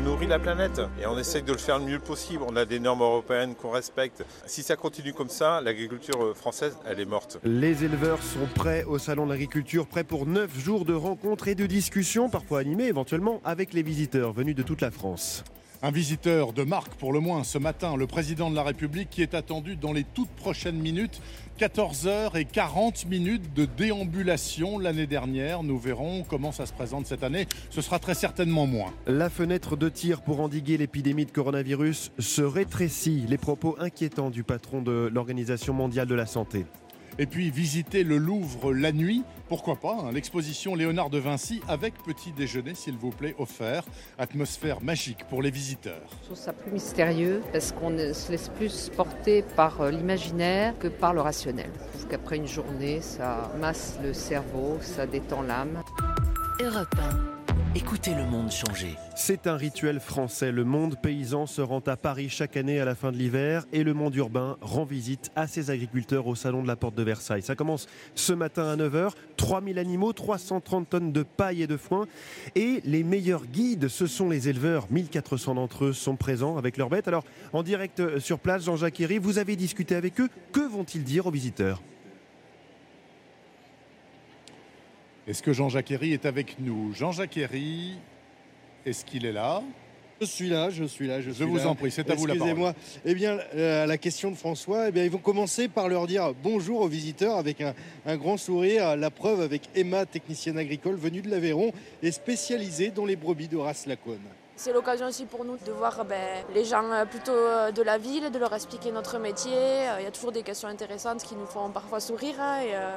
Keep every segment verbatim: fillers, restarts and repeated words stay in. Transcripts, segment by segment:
nourrit la planète et on essaye de le faire le mieux possible. On a des normes européennes qu'on respecte. Si ça continue comme ça, l'agriculture française, elle est morte. Les éleveurs sont prêts au Salon de l'Agriculture, prêts pour neuf jours de rencontres et de discussions, parfois animées éventuellement avec les visiteurs venus de toute la France. Un visiteur de marque pour le moins ce matin, le président de la République qui est attendu dans les toutes prochaines minutes. quatorze heures quarante minutes de déambulation l'année dernière. Nous verrons comment ça se présente cette année. Ce sera très certainement moins. La fenêtre de tir pour endiguer l'épidémie de coronavirus se rétrécit. Les propos inquiétants du patron de l'Organisation mondiale de la santé. Et puis visiter le Louvre la nuit, pourquoi pas, hein, l'exposition Léonard de Vinci avec petit déjeuner s'il vous plaît offert. Atmosphère magique pour les visiteurs. Je trouve ça plus mystérieux parce qu'on se laisse plus porter par l'imaginaire que par le rationnel. Je trouve qu'après une journée, ça masse le cerveau, ça détend l'âme. Europe un. Écoutez le monde changer. C'est un rituel français. Le monde paysan se rend à Paris chaque année à la fin de l'hiver et le monde urbain rend visite à ses agriculteurs au salon de la Porte de Versailles. Ça commence ce matin à neuf heures. trois mille animaux, trois cent trente tonnes de paille et de foin. Et les meilleurs guides, ce sont les éleveurs. mille quatre cents d'entre eux sont présents avec leurs bêtes. Alors, en direct sur place, Jean-Jacques Herry, vous avez discuté avec eux. Que vont-ils dire aux visiteurs ? Est-ce que Jean-Jacques Herry est avec nous ? Jean-Jacques Herry, est-ce qu'il est là ? Je suis là, je suis là, je, je suis là. Je vous en prie, c'est à vous la parole. Excusez-moi. Eh bien, euh, la question de François, eh bien, ils vont commencer par leur dire bonjour aux visiteurs avec un, un grand sourire. La preuve avec Emma, technicienne agricole venue de l'Aveyron et spécialisée dans les brebis de race Laconne. C'est l'occasion aussi pour nous de voir ben, les gens plutôt de la ville, de leur expliquer notre métier. Il y a toujours des questions intéressantes qui nous font parfois sourire. Et, euh...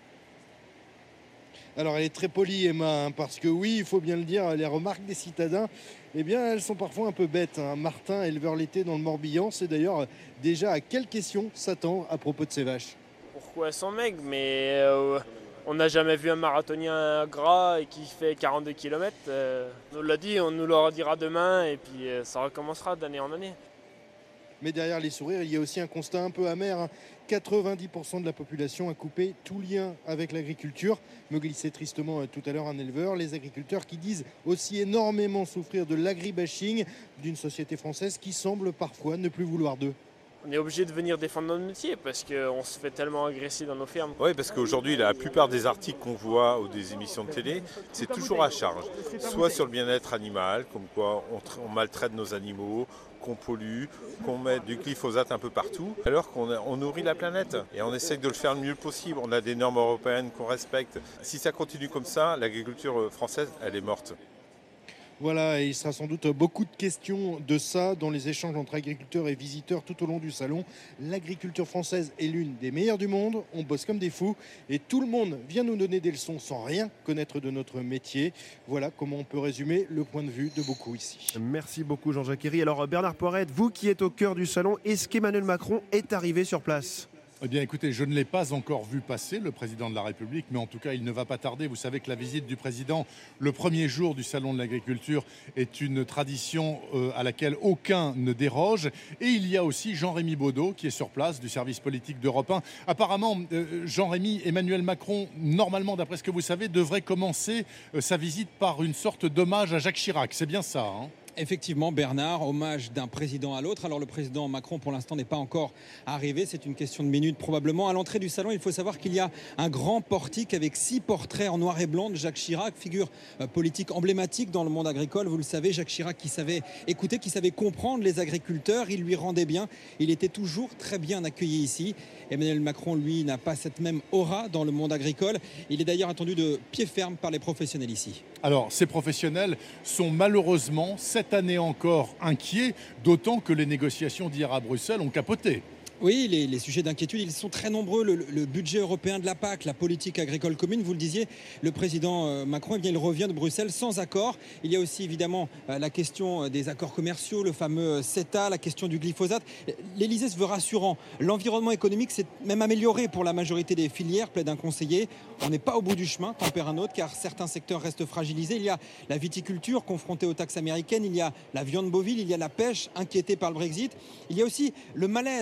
Alors elle est très polie Emma, hein, parce que oui, il faut bien le dire, les remarques des citadins, eh bien elles sont parfois un peu bêtes. Hein. Martin, éleveur laitier dans le Morbihan, c'est d'ailleurs déjà à quelle question s'attend à propos de ces vaches. Pourquoi elles sont maigres, mais euh, on n'a jamais vu un marathonien gras et qui fait quarante-deux kilomètres. Euh, on nous l'a dit, on nous le redira demain et puis euh, ça recommencera d'année en année. Mais derrière les sourires, il y a aussi un constat un peu amer. Hein. quatre-vingt-dix pour cent de la population a coupé tout lien avec l'agriculture. Me glissait tristement tout à l'heure un éleveur. Les agriculteurs qui disent aussi énormément souffrir de l'agribashing d'une société française qui semble parfois ne plus vouloir d'eux. On est obligé de venir défendre notre métier parce qu'on se fait tellement agresser dans nos fermes. Oui, parce qu'aujourd'hui, la plupart des articles qu'on voit ou des émissions de télé, c'est toujours à charge. Soit sur le bien-être animal, comme quoi on, tra- on maltraite nos animaux, qu'on pollue, qu'on met du glyphosate un peu partout, alors qu'on a, on nourrit la planète. Et on essaye de le faire le mieux possible. On a des normes européennes qu'on respecte. Si ça continue comme ça, l'agriculture française, elle est morte. Voilà, et il sera sans doute beaucoup de questions de ça dans les échanges entre agriculteurs et visiteurs tout au long du salon. L'agriculture française est l'une des meilleures du monde, on bosse comme des fous et tout le monde vient nous donner des leçons sans rien connaître de notre métier. Voilà comment on peut résumer le point de vue de beaucoup ici. Merci beaucoup Jean-Jacques Herry. Alors Bernard Poirette, vous qui êtes au cœur du salon, est-ce qu'Emmanuel Macron est arrivé sur place ? Eh bien écoutez, je ne l'ai pas encore vu passer, le président de la République, mais en tout cas il ne va pas tarder. Vous savez que la visite du président le premier jour du salon de l'agriculture est une tradition euh, à laquelle aucun ne déroge. Et il y a aussi Jean-Rémy Baudot qui est sur place du service politique d'Europe un. Apparemment, euh, Jean-Rémy, Emmanuel Macron, normalement d'après ce que vous savez, devrait commencer euh, sa visite par une sorte d'hommage à Jacques Chirac. C'est bien ça, hein ? Effectivement, Bernard, hommage d'un président à l'autre. Alors le président Macron, pour l'instant, n'est pas encore arrivé. C'est une question de minutes probablement. À l'entrée du salon, il faut savoir qu'il y a un grand portique avec six portraits en noir et blanc de Jacques Chirac, figure euh, politique emblématique dans le monde agricole. Vous le savez, Jacques Chirac qui savait écouter, qui savait comprendre les agriculteurs. Il lui rendait bien. Il était toujours très bien accueilli ici. Emmanuel Macron, lui, n'a pas cette même aura dans le monde agricole. Il est d'ailleurs attendu de pied ferme par les professionnels ici. Alors, ces professionnels sont malheureusement, cette année encore, inquiets, d'autant que les négociations d'hier à Bruxelles ont capoté. Oui, les, les sujets d'inquiétude, ils sont très nombreux. Le, le budget européen de la P A C, la politique agricole commune, vous le disiez, le président Macron, eh bien, il revient de Bruxelles sans accord. Il y a aussi évidemment la question des accords commerciaux, le fameux CETA, la question du glyphosate. L'Élysée se veut rassurant. L'environnement économique s'est même amélioré pour la majorité des filières, plaide un conseiller. On n'est pas au bout du chemin, tempère un autre, car certains secteurs restent fragilisés. Il y a la viticulture confrontée aux taxes américaines, il y a la viande bovine, il y a la pêche inquiétée par le Brexit. Il y a aussi le malaise de nombreux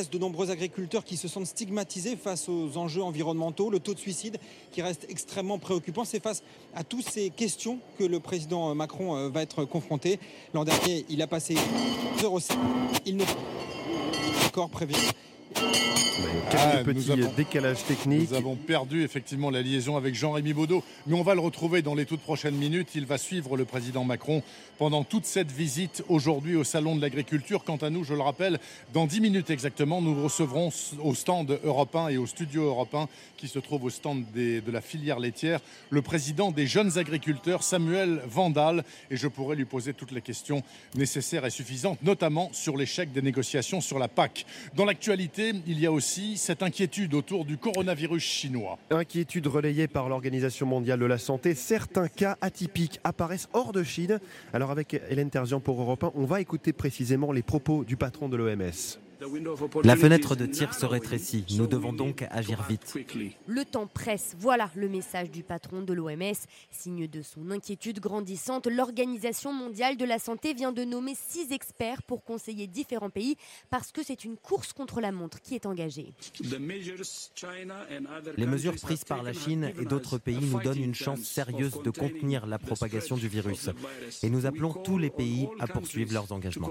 nombreux agriculteurs qui se sentent stigmatisés face aux enjeux environnementaux, le taux de suicide qui reste extrêmement préoccupant. C'est face à toutes ces questions que le président Macron va être confronté. L'an dernier, il a passé zéro sept. Il ne encore prévient. Ah, nous petit avons, décalage technique. Nous avons perdu effectivement la liaison avec Jean-Rémy Baudot, mais on va le retrouver dans les toutes prochaines minutes. Il va suivre le président Macron pendant toute cette visite aujourd'hui au Salon de l'Agriculture. Quant à nous, je le rappelle, dans dix minutes exactement, nous recevrons au stand Europe un et au studio Europe un qui se trouve au stand des, de la filière laitière, le président des jeunes agriculteurs, Samuel Vandal, et je pourrai lui poser toutes les questions nécessaires et suffisantes, notamment sur l'échec des négociations sur la P A C. Dans l'actualité, il y a aussi cette inquiétude autour du coronavirus chinois. Inquiétude relayée par l'Organisation mondiale de la santé. Certains cas atypiques apparaissent hors de Chine. Alors avec Hélène Terzian pour Europe un, on va écouter précisément les propos du patron de l'O M S. La fenêtre de tir se rétrécit. Nous devons donc agir vite. Le temps presse. Voilà le message du patron de l'O M S. Signe de son inquiétude grandissante, l'Organisation mondiale de la santé vient de nommer six experts pour conseiller différents pays parce que c'est une course contre la montre qui est engagée. Les mesures prises par la Chine et d'autres pays nous donnent une chance sérieuse de contenir la propagation du virus. Et nous appelons tous les pays à poursuivre leurs engagements.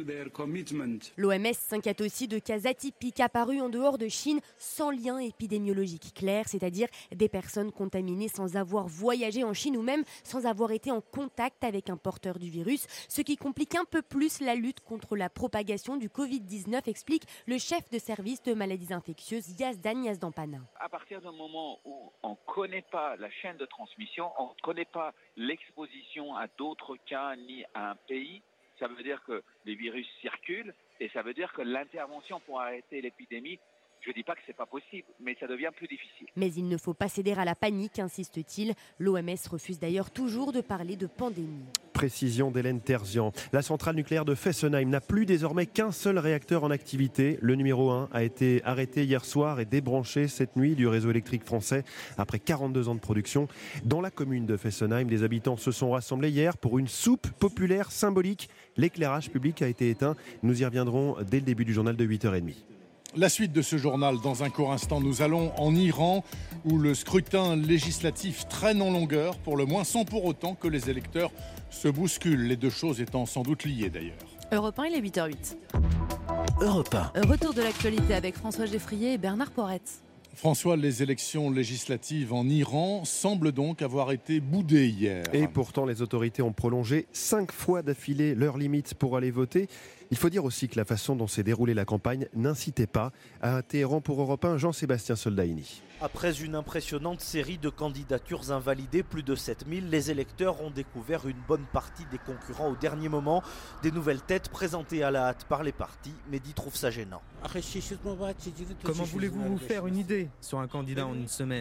L'O M S s'inquiète aussi de cas atypiques apparus en dehors de Chine sans lien épidémiologique clair, c'est-à-dire des personnes contaminées sans avoir voyagé en Chine ou même sans avoir été en contact avec un porteur du virus, ce qui complique un peu plus la lutte contre la propagation du covid dix-neuf, explique le chef de service de maladies infectieuses Yazdan Yazdampana. À partir du moment où on ne connaît pas la chaîne de transmission, on ne connaît pas l'exposition à d'autres cas ni à un pays, ça veut dire que les virus circulent et ça veut dire que l'intervention pour arrêter l'épidémie, je ne dis pas que ce n'est pas possible, mais ça devient plus difficile. Mais il ne faut pas céder à la panique, insiste-t-il. L'O M S refuse d'ailleurs toujours de parler de pandémie. Précision d'Hélène Terzian. La centrale nucléaire de Fessenheim n'a plus désormais qu'un seul réacteur en activité. Le numéro un a été arrêté hier soir et débranché cette nuit du réseau électrique français après quarante-deux ans de production. Dans la commune de Fessenheim, les habitants se sont rassemblés hier pour une soupe populaire symbolique. L'éclairage public a été éteint. Nous y reviendrons dès le début du journal de huit heures trente. La suite de ce journal, dans un court instant, nous allons en Iran où le scrutin législatif traîne en longueur, pour le moins sans pour autant que les électeurs se bousculent, les deux choses étant sans doute liées d'ailleurs. Europe un, il est huit heures huit. Europe un. Retour de l'actualité avec François Geffrier et Bernard Poretz. François, les élections législatives en Iran semblent donc avoir été boudées hier. Et pourtant, les autorités ont prolongé cinq fois d'affilée leur limite pour aller voter. Il faut dire aussi que la façon dont s'est déroulée la campagne n'incitait pas. À Téhéran pour Europe un, Jean-Sébastien Soldaini. Après une impressionnante série de candidatures invalidées, plus de sept mille, les électeurs ont découvert une bonne partie des concurrents au dernier moment. Des nouvelles têtes présentées à la hâte par les partis, Mehdi trouve ça gênant. Comment voulez-vous vous faire une idée sur un candidat en une semaine ?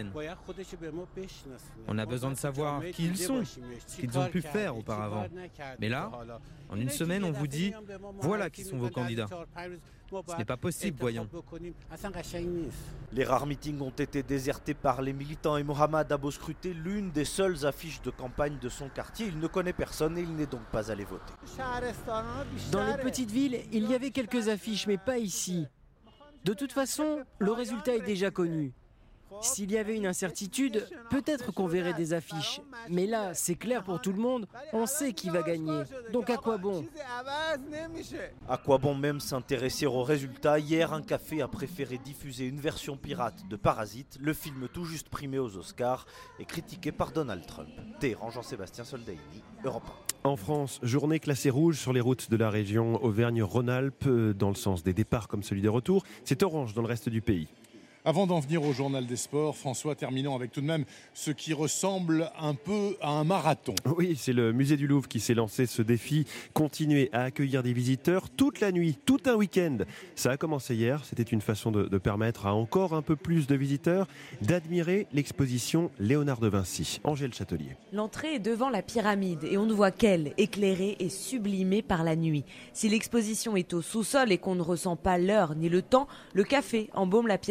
On a besoin de savoir qui ils sont, ce qu'ils ont pu faire auparavant. Mais là, en une semaine, on vous dit « voilà qui sont vos candidats ». Ce n'est pas possible, voyons. Les rares meetings ont été désertés par les militants et Mohamed a beau scruter l'une des seules affiches de campagne de son quartier. Il ne connaît personne et il n'est donc pas allé voter. Dans les petites villes, il y avait quelques affiches, mais pas ici. De toute façon, le résultat est déjà connu. S'il y avait une incertitude, peut-être qu'on verrait des affiches. Mais là, c'est clair pour tout le monde, on sait qui va gagner. Donc à quoi bon ? À quoi bon même s'intéresser aux résultats ? Hier, un café a préféré diffuser une version pirate de Parasite, le film tout juste primé aux Oscars et critiqué par Donald Trump. Téhéran, Jean-Sébastien Soldaini, Europe un. En France, journée classée rouge sur les routes de la région Auvergne-Rhône-Alpes, dans le sens des départs comme celui des retours. C'est orange dans le reste du pays. Avant d'en venir au journal des sports, François, terminons avec tout de même ce qui ressemble un peu à un marathon. Oui, c'est le musée du Louvre qui s'est lancé ce défi, continuer à accueillir des visiteurs toute la nuit, tout un week-end. Ça a commencé hier, c'était une façon de, de permettre à encore un peu plus de visiteurs d'admirer l'exposition Léonard de Vinci. Angèle Châtelier. L'entrée est devant la pyramide et on ne voit qu'elle, éclairée et sublimée par la nuit. Si l'exposition est au sous-sol et qu'on ne ressent pas l'heure ni le temps, le café embaume la pièce principale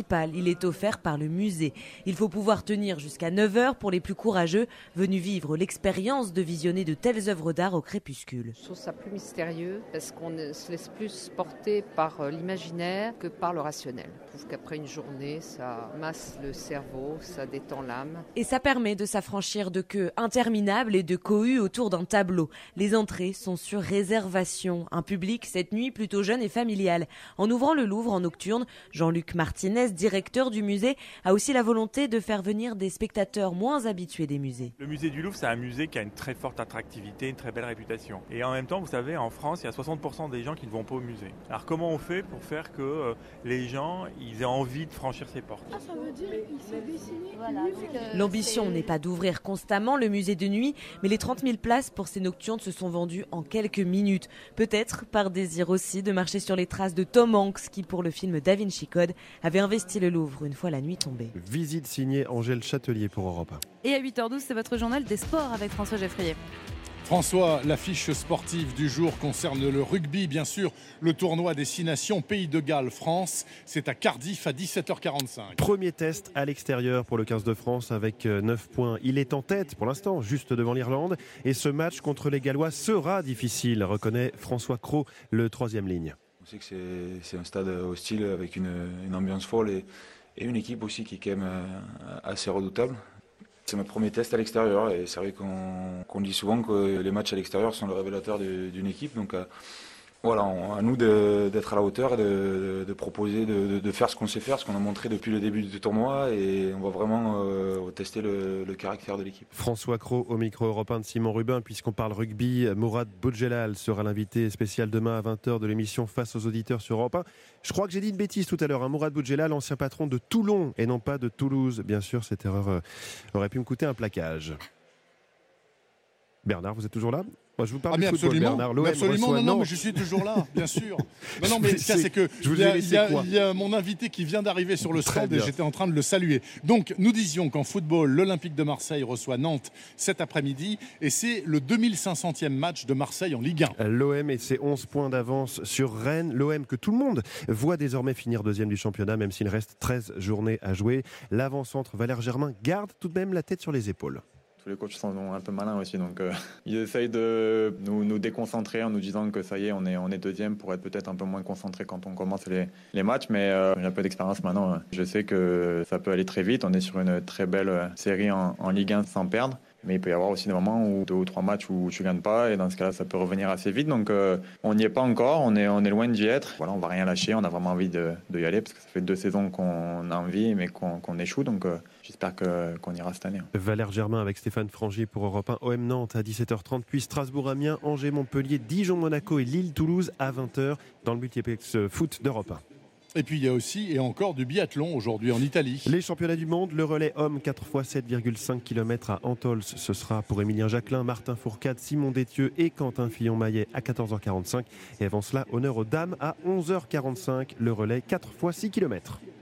principal, il est offert par le musée. Il faut pouvoir tenir jusqu'à neuf heures pour les plus courageux, venus vivre l'expérience de visionner de telles œuvres d'art au crépuscule. Je trouve ça plus mystérieux parce qu'on se laisse plus porter par l'imaginaire que par le rationnel. Je trouve qu'après une journée, ça masse le cerveau, ça détend l'âme. Et ça permet de s'affranchir de queues interminables et de cohues autour d'un tableau. Les entrées sont sur réservation. Un public cette nuit plutôt jeune et familial. En ouvrant le Louvre en nocturne, Jean-Luc Martinez, directeur du musée, a aussi la volonté de faire venir des spectateurs moins habitués des musées. Le musée du Louvre, c'est un musée qui a une très forte attractivité, une très belle réputation. Et en même temps, vous savez, en France, il y a soixante pour cent des gens qui ne vont pas au musée. Alors comment on fait pour faire que euh, les gens ils aient envie de franchir ces portes? Ah, ça veut dire qu'il s'est dessiné. Voilà, l'ambition n'est pas d'ouvrir constamment le musée de nuit, mais les trente mille places pour ces nocturnes se sont vendues en quelques minutes. Peut-être par désir aussi de marcher sur les traces de Tom Hanks qui, pour le film Da Vinci Code, avait investi le Louvre une fois la nuit tombée. Visite signée Angèle Châtelier pour Europe un. Et à huit heures douze, c'est votre journal des sports avec François Geffrier. François, l'affiche sportive du jour concerne le rugby, bien sûr, le tournoi des six nations, Pays de Galles, France. C'est à Cardiff à dix-sept heures quarante-cinq. Premier test à l'extérieur pour le quinze de France avec neuf points. Il est en tête pour l'instant, juste devant l'Irlande. Et ce match contre les Gallois sera difficile, reconnaît François Cros, le troisième ligne. On sait que c'est, c'est un stade hostile avec une, une ambiance folle et, et une équipe aussi qui est quand même assez redoutable. C'est mon premier test à l'extérieur et c'est vrai qu'on, qu'on dit souvent que les matchs à l'extérieur sont le révélateur de, d'une équipe. Donc euh, voilà, on, à nous de, d'être à la hauteur et de, de, de proposer, de, de faire ce qu'on sait faire, ce qu'on a montré depuis le début du tournoi et on va vraiment euh, tester le, le caractère de l'équipe. François Cros au micro européen de Simon Rubin. Puisqu'on parle rugby, Mourad Boudjelal sera l'invité spécial demain à vingt heures de l'émission Face aux auditeurs sur Europe un. Je crois que j'ai dit une bêtise tout à l'heure. Hein. Mourad Boudjelal, ancien patron de Toulon et non pas de Toulouse. Bien sûr, cette erreur euh, aurait pu me coûter un plaquage. Bernard, vous êtes toujours là? Moi, je vous parle ah, du football, absolument, Bernard. L'O M absolument, reçoit non, non, Nantes. mais je suis toujours là, bien sûr. Non, non, mais ce cas, c'est que il y, a, il, y a, il y a mon invité qui vient d'arriver sur le stand et j'étais en train de le saluer. Donc, nous disions qu'en football, l'Olympique de Marseille reçoit Nantes cet après-midi et c'est le deux mille cinq centième match de Marseille en Ligue un. L'O M et ses onze points d'avance sur Rennes. L'O M que tout le monde voit désormais finir deuxième du championnat, même s'il reste treize journées à jouer. L'avant-centre Valère Germain garde tout de même la tête sur les épaules. Tous les coachs sont un peu malins aussi, donc euh, ils essayent de nous, nous déconcentrer en nous disant que ça y est, on est, on est deuxième pour être peut-être un peu moins concentré quand on commence les, les matchs, mais euh, j'ai un peu d'expérience maintenant. Je sais que ça peut aller très vite, on est sur une très belle série en, en Ligue un sans perdre. Mais il peut y avoir aussi des moments où deux ou trois matchs où tu ne gagnes pas et dans ce cas-là, ça peut revenir assez vite. Donc euh, on n'y est pas encore, on est, on est loin d'y être. Voilà, on ne va rien lâcher, on a vraiment envie de, de y aller parce que ça fait deux saisons qu'on a envie mais qu'on, qu'on échoue. Donc euh, j'espère que, qu'on ira cette année. Valère Germain avec Stéphane Frangier pour Europe un. O M Nantes à dix-sept heures trente, puis Strasbourg-Amiens, Angers-Montpellier, Dijon-Monaco et Lille-Toulouse à vingt heures dans le multiplex foot d'Europe un. Et puis il y a aussi et encore du biathlon aujourd'hui en Italie. Les championnats du monde, le relais homme quatre fois sept virgule cinq kilomètres à Antols. Ce sera pour Émilien Jacquelin, Martin Fourcade, Simon Détieux et Quentin Fillon-Maillet à quatorze heures quarante-cinq. Et avant cela, honneur aux dames à onze heures quarante-cinq. Le relais quatre fois six kilomètres.